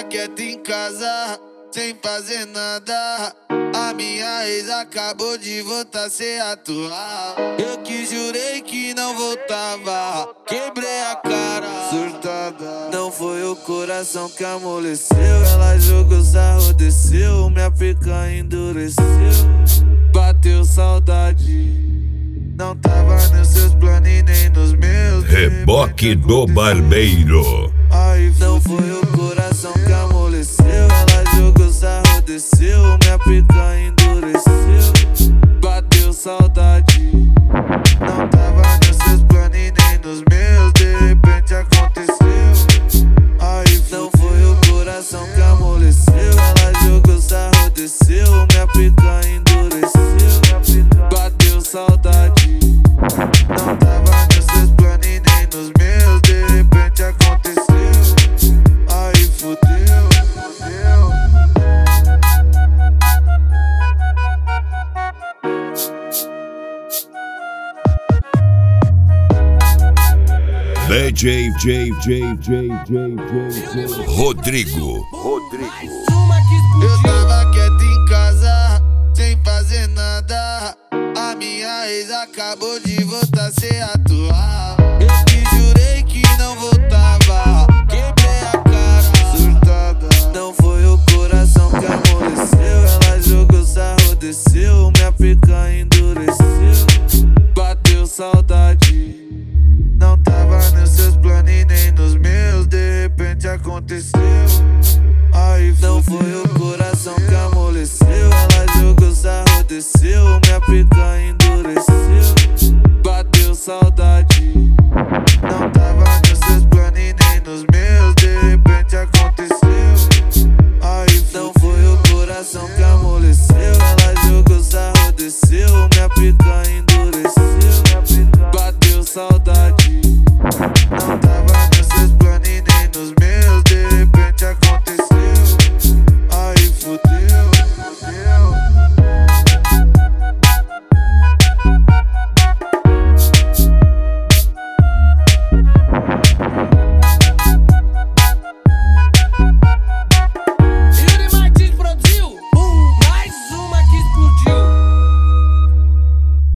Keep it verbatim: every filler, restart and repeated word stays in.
quieto em casa, sem fazer nada. A minha ex acabou de voltar sem atuar. Eu que jurei que não voltava, quebrei a cara, surtada. Não foi o coração que amoleceu, ela jogou sarro, desceu, minha pica endureceu. Bateu saudade, não tava nos seus planos e nem nos meus. Reboque do Barbeiro. Aí não foi o coração que amoleceu, ela jogou sarro, desceu, minha pica endureceu. Bateu saudade, não tava nos seus planos e nem nos meus. De repente aconteceu. Aí não foi o coração que amoleceu, ela jogou sarro, desceu, minha pica endureceu. Bateu saudade, não tava nos seus planos e nem nos meus. De repente aconteceu. Aí fudeu, fudeu. D J, J, J, J, J, J, Rodrigo. Rodrigo. Eu tava quieto em casa, sem fazer nada. A minha ex acabou de voltar sem atuar. Eu que jurei que não voltava, quebrei a cara, surtada. Não foi o coração que amoleceu, ela jogou sarro, desceu, minha pica endureceu. Bateu saudade, não tava nos seus planos e nem nos meus. De repente aconteceu. Aí não foi o coração que amoleceu, ela jogou sarro, desceu, minha pica endureceu. Bateu saudade,